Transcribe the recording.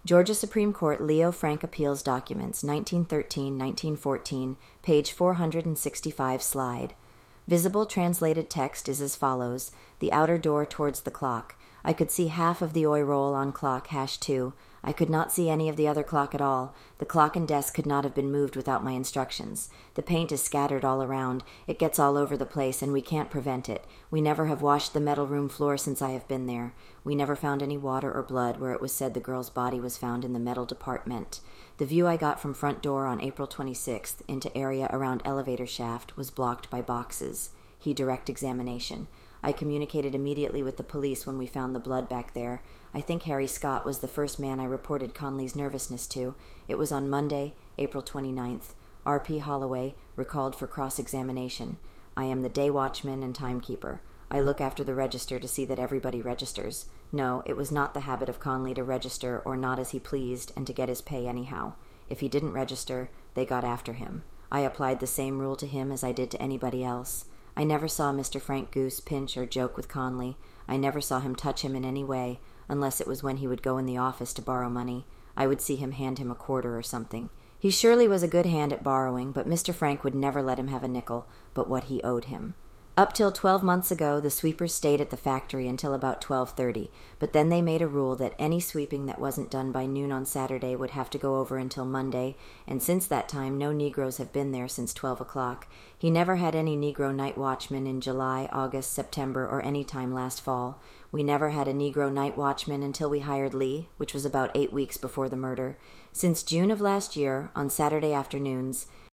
Georgia Supreme Court Leo Frank Appeals Documents, 1913-1914, page 465 slide. Visible translated text is as follows: the outer door towards the clock. I could see half of the oi roll on clock #2. I could not see any of the other clock at all. The clock and desk could not have been moved without my instructions. The paint is scattered all around. It gets all over the place, and we can't prevent it. We never have washed the metal room floor since I have been there. We never found any water or blood where it was said the girl's body was found in the metal department. The view I got from front door on April 26th into area around elevator shaft was blocked by boxes. He direct examination. I communicated immediately with the police when we found the blood back there. I think Harry Scott was the first man I reported Conley's nervousness to. It was on Monday, April 29th. R.P. Holloway, recalled for cross-examination. I am the day watchman and timekeeper. I look after the register to see that everybody registers. No, it was not the habit of Conley to register or not as he pleased and to get his pay anyhow. If he didn't register, they got after him. I applied the same rule to him as I did to anybody else. I never saw Mr. Frank Goose pinch or joke with Conley. I never saw him touch him in any way, unless it was when he would go in the office to borrow money. I would see him hand him a quarter or something. He surely was a good hand at borrowing, but Mr. Frank would never let him have a nickel but what he owed him. Up till 12 months ago, the sweepers stayed at the factory until about 12:30, but then they made a rule that any sweeping that wasn't done by noon on Saturday would have to go over until Monday, and since that time no Negroes have been there since 12 o'clock. He never had any Negro night watchman in July, August, September, or any time last fall. We never had a Negro night watchman until we hired Lee, which was about 8 weeks before the murder. Since June of last year, on Saturday afternoons,